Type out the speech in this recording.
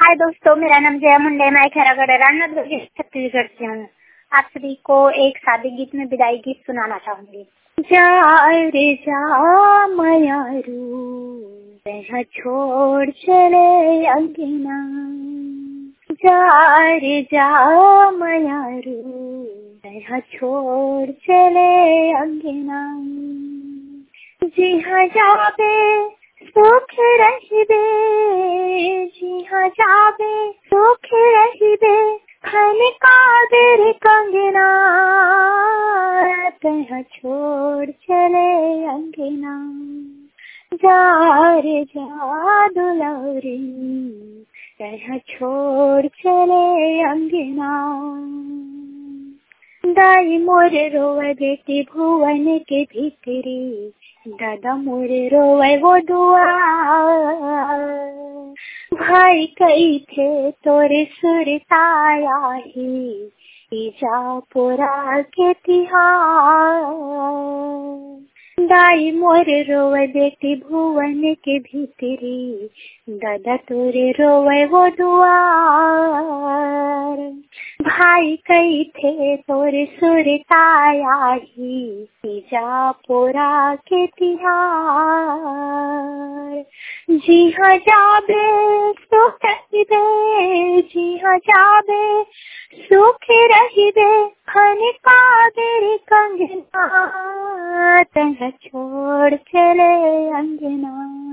हाय दोस्तों, मेरा नाम जया मुंडे, मैं खैरागढ़ राजनाथ छत्तीसगढ़ से हूँ। आप सभी को एक शादी गीत में विदाई गीत सुनाना चाहूंगी। जा रे जा मयारू, वह छोड़ चले अंगना। जा रे जा मयारू, वह छोड़ चले अंगना। जी हाँ जाबे सुख रहिबे, जी हाँ जाबे सुख रहिबे, खन कादर कंगना। तह छोड़ चले अंगना। जा रे जा दुलारी, तह छोड़ चले अंगना। दाई मोरे रोवे बेटी भुवन के भीतरी, दादा मोरे रोवे वो दुआर। भाई कई थे तोरे सुरताया ही, इजापुरा के तिहार। दाई मोरे रोवे बेटी भुवन के भीतरी, दादा तोरे रोवे वो दुआर। भाई कई थे तोरे सुरताया ही, इजापुरा के तिहार। जी हाँ जाबे सुख रहिबे, जी हाँ जाबे सुख रहिबे, खन कादर कंगना। तह छोड़ चले अंगना।